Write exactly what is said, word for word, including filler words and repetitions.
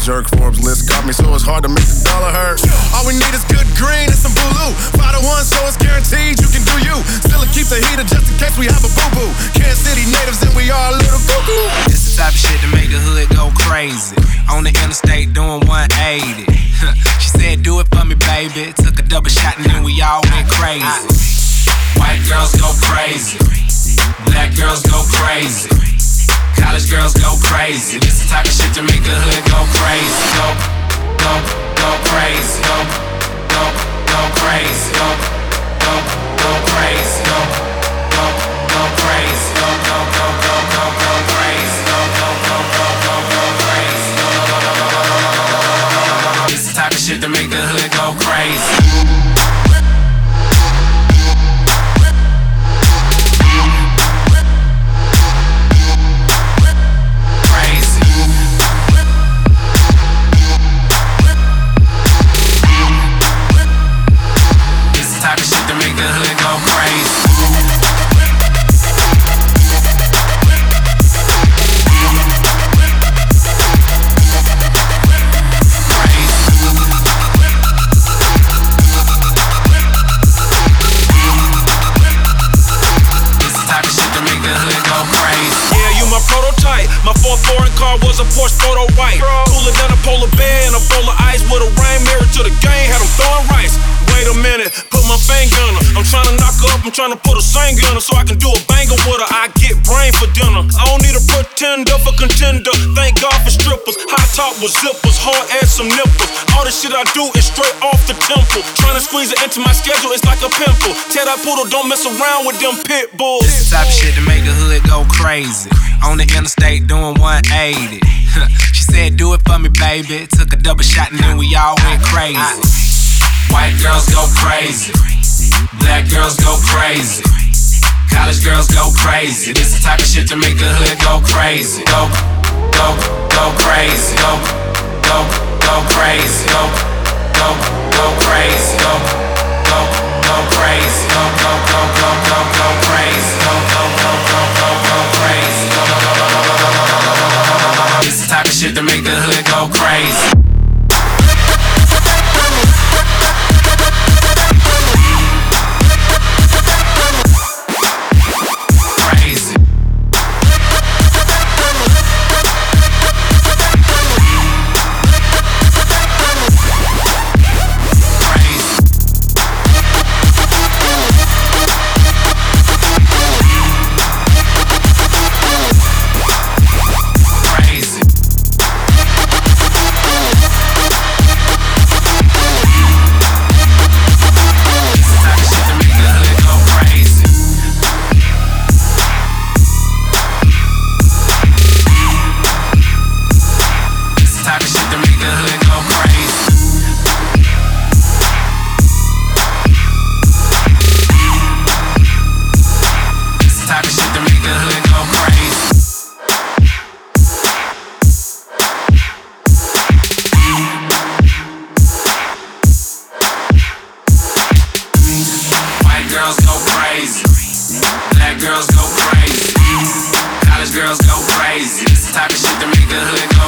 jerk. Forbes list got me, so it's hard to make the dollar hurt. All we need is good green and some blue. Five to one, so it's guaranteed you can do you. Still keep the heater just in case we have a boo-boo. Kansas City natives and we are a little cuckoo. This the type of shit to make the hood go crazy. On the interstate doing one eighty. She said, do it for me, baby. Took a double shot and then we all went crazy. White girls go crazy. Black girls go crazy. College girls go crazy. This the type of shit to make the hood go crazy. Go, go, go crazy. Go, go, go crazy. Go, go, go crazy. Go, go, go crazy. Go, go, go, go, go, go crazy. Go, go, go, go, go, go crazy. This the type of shit to make the hood go crazy. Was a Porsche photo white, cooler than a polar bear and a bowl of ice with a rain mirror to the game, had them throwing rice. Wait a minute, put my finger on her. I'm trying to knock her up, I'm trying to put a singer on her so I can do a banger with her. I get brain for dinner. I don't need a pretender for contender. Thank God for strippers. High top with zippers, hard ass some nipples. All the shit I do is straight off the temple. Trying to squeeze it into my schedule, it's like a pimple. Tell that poodle don't mess around with them pit bulls. This the type of shit to make the hood go crazy. On the interstate doing one eighty. She said, do it for me, baby. Took a double shot and then we all went crazy. White girls go crazy. Black girls go crazy. College girls go crazy. This the type of shit to make the hood go crazy. Go, go, go crazy. Go, go, go crazy. Go, go, go crazy. Go, go, go crazy. Go, go, go, go, go, go crazy. Go, go, go, go, go, go crazy. This the type of shit to make the hood go crazy. Girls go crazy. Black girls go crazy. College girls go crazy. This the type of shit to make the hood go